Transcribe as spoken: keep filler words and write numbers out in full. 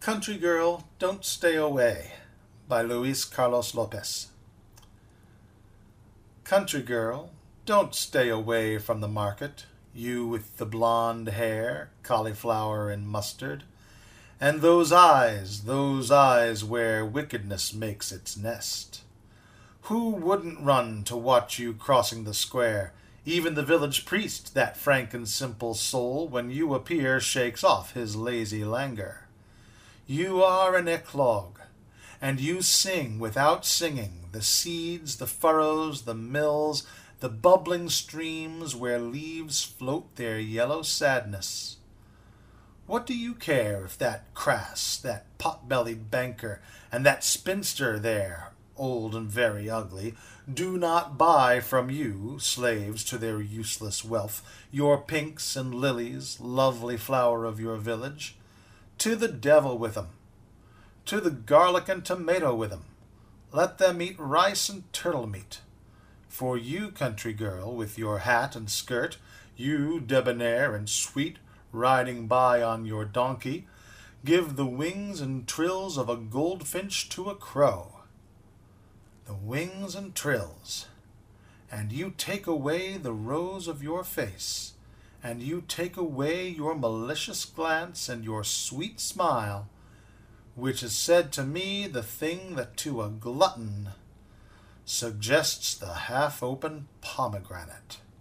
Country Girl, Don't Stay Away by Luis Carlos Lopez. Country girl, don't stay away from the market, you with the blonde hair, cauliflower and mustard, and those eyes, those eyes where wickedness makes its nest. Who wouldn't run to watch you crossing the square? Even the village priest, that frank and simple soul, when you appear, shakes off his lazy languor. You are an eclogue, and you sing without singing the seeds, the furrows, the mills, the bubbling streams where leaves float their yellow sadness. What do you care if that crass, that pot-bellied banker, and that spinster there, old and very ugly, do not buy from you, slaves to their useless wealth, your pinks and lilies, lovely flower of your village? To the devil with 'em. To the garlic and tomato with 'em. Let them eat rice and turtle meat. For you, country girl, with your hat and skirt, you, debonair and sweet, riding by on your donkey, give the wings and trills of a goldfinch to a crow. The wings and trills. And you take away the rose of your face, and you take away your malicious glance and your sweet smile, which has said to me the thing that to a glutton suggests the half-open pomegranate.